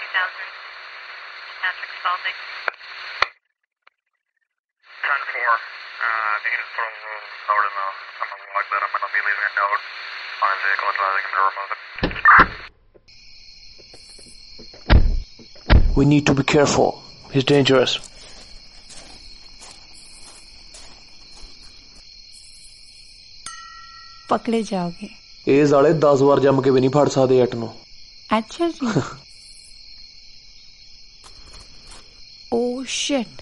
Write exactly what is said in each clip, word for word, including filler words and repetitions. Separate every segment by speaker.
Speaker 1: thousand, Patrick Spalding.
Speaker 2: ten four, uh, if you can just put a little note in the, on the log that I'm going to be leaving a note on his vehicle advising him to remove it.
Speaker 3: We need to be careful. He's dangerous.
Speaker 4: पकड़े जाओगे।
Speaker 3: ਇਹ ਸਾਲੇ ਦਸ ਵਾਰ ਜੰਮ ਕੇ ਵੀ ਨਹੀਂ ਫੜ ਸਕਦੇ ਜੱਟ ਨੂੰ।
Speaker 4: अच्छा जी। Oh shit।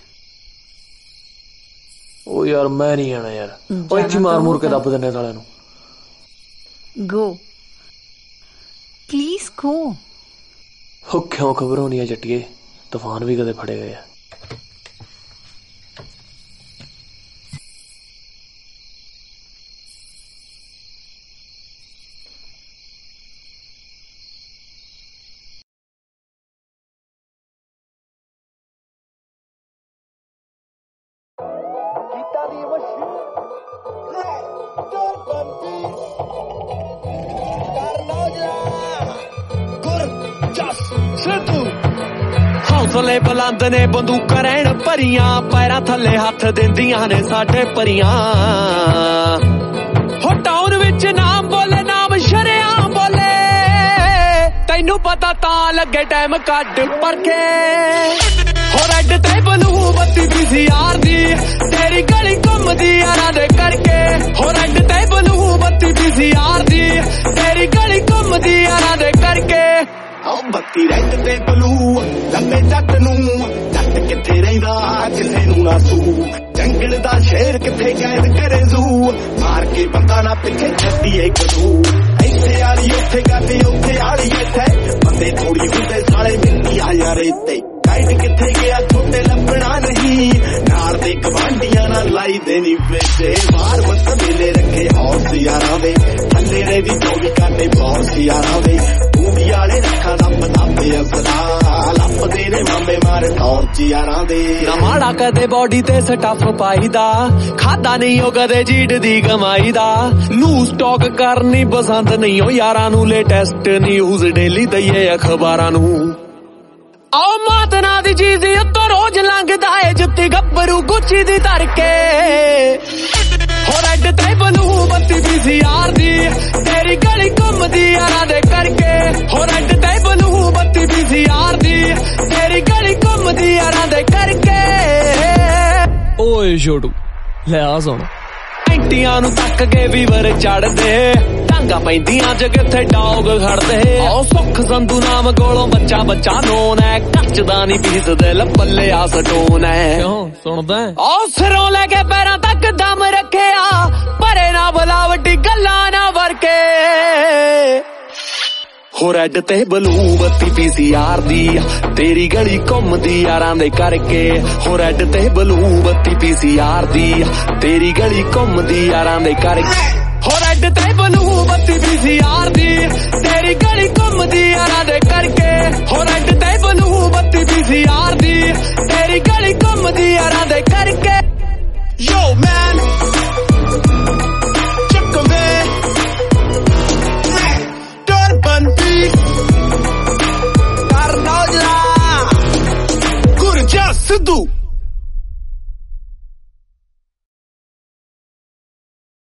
Speaker 3: ਉਹ ਯਾਰ ਮੈਂ ਨਹੀਂ ਆਣਾ ਯਾਰ। ਉਹ ਇੱਥੇ ਮਾਰ ਮੂਰ ਕੇ ਦੱਬ ਦਿੰਨੇ ਸਾਲਿਆਂ ਨੂੰ।
Speaker 4: Go। Please go।
Speaker 3: ਉਹ ਕਿਉਂ ਘਬਰਾਉਣੀ ਆ ਜੱਟੀਏ? ਤੂਫਾਨ ਵੀ ਕਦੇ ਫੜੇ ਗਏ ਆ।
Speaker 5: ਹੌਸਲੇ ਬੁਲੰਦ ਨੇ ਬੰਦੂਕਾਂ ਰਹਿਣ ਭਰੀਆਂ ਪੈਰਾਂ ਥੱਲੇ ਹੱਥ ਦਿੰਦੀਆਂ ਨੇ ਸਾਡੇ ਪਰੀਆਂ ਹੋ ਟਾਊਨ ਵਿੱਚ ਨਾਮ ਬੋਲੇ ਨਾਮ ਸ਼ਰਿਆਂ ਬੋਲੇ ਤੈਨੂੰ ਪਤਾ ਤਾਂ ਲੱਗੇ ਟਾਈਮ ਕੱਢ ਪਰਖੇ ਹੋ ਰੈੱਡ ਤੇ ਬਲੂ ਬੱਤੀ ਪੀ ਸੀ ਆਰ ਦੀ ਤੇਰੀ ਗਲੀ ਘੁੰਮਦੀ ਯਾਰਾਂ ਦੇ ਕਰਕੇ ਹੋ ਰੈੱਡ ਤੇ ਬਲੂ ਬੱਤੀ ਪੀ ਸੀ ਆਰ ਦੀ ਤੇਰੀ ਗਲੀ ਘੁੰਮਦੀ ਯਾਰਾਂ ਦੇ ਕਰਕੇ ਬੱਤੀ ਰੈੱਡ ਤੇ ਬਲੂ ਲੰਮੇ ਜੱਟ ਨੂੰ ਜੱਟ ਕਿੱਥੇ ਰਹਿੰਦਾ ਕਿਸੇ ਨੂੰ ਨਾ ਸੂ ਜੰਗਲ ਦਾ ਸ਼ੇਰ ਕਿੱਥੇ ਕੈਦ ਕਰੇ ਜ਼ੂ ਮਾਰ ਕੇ ਬੰਦਾ ਨਾ ਪਿੱਛੇ ਛੱਡੀਏ ਕਦੂ ਇੱਥੇ ਆਲੀ ਉੱਥੇ ਕਰਦੇ ਉੱਥੇ ਆਲੀ ਇੱਥੇ ਬੰਦੇ ਥੋੜੀ ਹੁੰਦੇ ਸਾਲੇ ਮਿਲਦੀ ਆ ਯਾਰ ਇੱਥੇ ਕਾਇਦ ਕਿੱਥੇ ਗਿਆ ਛੋਟੇ ਲੱਭਣਾ ਨਹੀਂ ਨਾਰ ਦੇ ਗਵਾਂਢੀਆਂ ਨਾਲ ਲਾਈ ਦੇਣੀ ਵੇਚੇ ਬਾਹਰ ਮਤ ਮੇਲੇ ਰੱਖੇ ਹੌਸ ਯਾਰਾਂ ਦੇ ਥੱਲੇ ਰੇ ਦੀ ਚੌਵੀ ਘੰਟੇ ਬੌਸ ਯਾਰਾਂ ਦੇ ਬੂੜੀ ਵਾਲੇ ਰੱਖਾਂ ਦਾ ਪਤਾਪੇ ਅਸਰਾ ਲੱਭਦੇ ਨੇ ਮਾਮੇ ਮਾਰੇ ਟੌਰਚ ਯਾਰਾਂ ਦੇ ਨਾ ਮਾੜਾ ਕਦੇ ਬੋਡੀ ਤੇ ਸਟੱਫ ਪਾਈਦਾ ਖਾਦਾ ਨਹੀਂ ਉਹ ਕਦੇ ਜੀੜ ਦੀ ਕਮਾਈ ਦਾ ਲੂਜ਼ ਟਾਕ ਕਰਨੀ ਪਸੰਦ ਨਹੀਂ ਉਹ ਯਾਰਾਂ ਨੂੰ ਲੇਟੈਸਟ ਨਿਊਜ਼ ਡੇਲੀ ਦਈਏ ਅਖਬਾਰਾਂ ਨੂੰ ਆਓ ਮਾਤਨਾ ਦੀ ਚੀਜ਼ ਉੱਤੋਂ ਰੋਜ਼ ਲੰਘਦਾ ਏ ਜੁੱਤੀ ਗੱਭਰੂ ਗੁੱਚੀ ਦੀ ਧਰ ਕੇ ਹੋ ਰੈੱਡ ਤੇ ਬਲੂ ਬੱਤੀ ਪੀ ਸੀ ਆਰ ਦੀ ਤੇਰੀ ਗਲੀ ਘੁੰਮਦੀ ਯਾਰਾਂ ਦੇ ਕਰਕੇ ਹੋ ਰੈੱਡ ਤੇ ਬਲੂ ਬੱਤੀ ਪੀ ਸੀ ਆਰ ਦੀ ਤੇਰੀ ਗਲੀ ਘੁੰਮਦੀ ਯਾਰਾਂ ਦੇ ਕਰਕੇ ਓਏ ਛੋਟੂ ਲੈ ਆ ਸੁਣ ਐਂਟੀਆਂ ਨੂੰ ਤੱਕ ਕੇ ਵੀਵਰ ਚੜਦੇ ਟਾਂਗਾ ਪੈਂਦੀਆਂ ਜ ਕਿੱਥੇ ਡੌਗ ਖੜਦੇ ਆਓ ਸੁੱਖ ਸੰਧੂ ਨਾਮ ਕੋਲੋਂ ਬੱਚਾ ਬੱਚਾ ਨੋਨ ਹੈ ਕੱਚਦਾ ਨੀ ਪੀਸ ਦਿਲ ਪੱਲੇ ਆ ਸਟੋਨ ਹੈ ਕਿਉਂ ਸੁਣਦਾ ਆਓ ਸਿਰੋਂ ਲੈ ਕੇ ਪੈਰਾਂ ਤੱਕ ਦਮ ਰੱਖਿਆ ਭਰੇ ਨਾ ਬਲਾਵਟੀ ਗੱਲਾਂ ਨਾ ਵਰਕੇ ਹੋ ਰੈੱਡ ਤੇ ਬਲੂ ਬੱਤੀ ਪੀ ਸੀ ਆਰ ਦੀ ਤੇਰੀ ਗਲੀ ਘੁੰਮਦੀ ਯਾਰਾਂ ਦੇ ਕਰਕੇ ਹੋ ਰੈੱਡ ਤੇ ਬਲੂ ਬੱਤੀ ਪੀ ਸੀ ਆਰ ਦੀ ਤੇਰੀ ਗਲੀ ਘੁੰਮਦੀ ਯਾਰਾਂ ਦੇ ਕਰਕੇ ਹੋ ਰੈੱਡ ਤੇ ਬਲੂ ਬੱਤੀ ਪੀ ਸੀ ਆਰ ਦੀ ਤੇਰੀ ਗਲੀ ਘੁੰਮਦੀ ਯਾਰਾਂ ਦੇ ਕਰਕੇ ਹੋ ਰੈੱਡ ਤੇ ਬਲੂ ਬੱਤੀ ਪੀ ਸੀ ਆਰ ਦੀ ਤੇਰੀ ਗਲੀ ਘੁੰਮਦੀ ਯਾਰਾਂ ਦੇ ਕਰਕੇ ਯੋ ਮੈਨ Siddhu